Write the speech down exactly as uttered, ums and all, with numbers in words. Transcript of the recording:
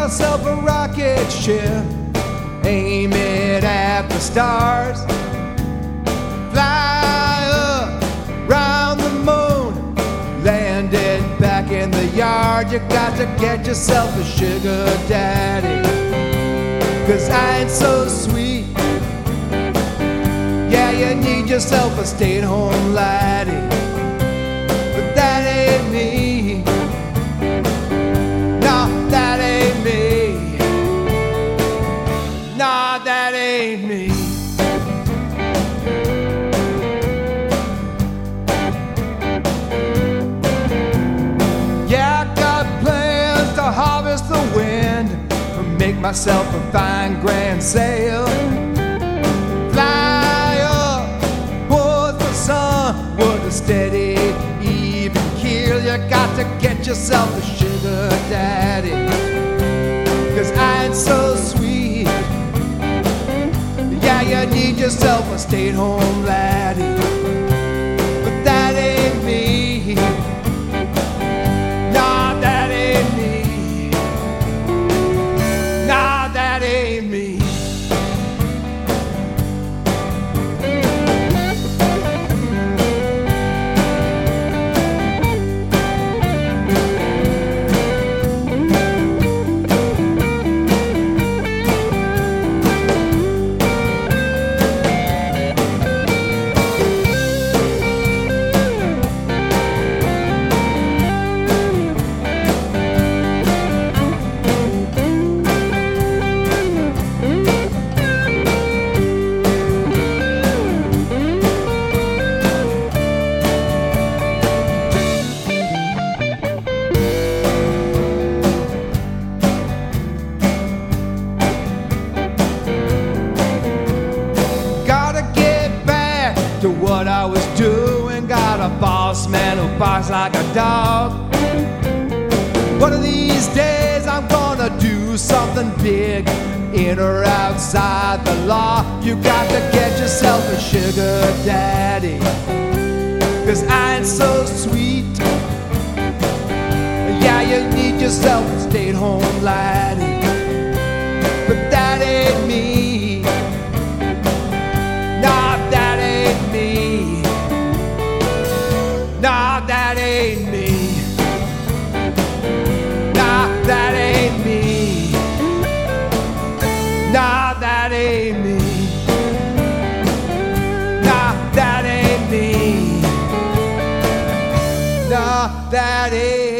myself a rocket ship, aim it at the stars, fly up round the moon, land it back in the yard. You got to get yourself a sugar daddy, 'cause I ain't so sweet. Yeah, you need yourself a stay-at-home laddie, but that ain't me. No, that ain't me. Nah, that ain't me. Yeah, I got plans to harvest the wind, make myself a fine grand sail, fly up towards the sun with a steady, even keel. You got to get yourself a sugar daddy, 'cause I ain't so sweet. Yeah, you need yourself a stay-at-home laddie, but that ain't me. Nah, that ain't me. Nah, that ain't me. To what I was doing, got a boss man who barks like a dog. One of these days I'm gonna do something big, in or outside the law. You got to get yourself a sugar daddy, 'cause I ain't so sweet. Yeah, you need yourself a stay-at-home laddie, but that ain't me. Nah, that ain't me. Nah, that ain't me. Nah, that ain't me. Nah, that ain't me. Nah, that ain't me. Nah, that ain't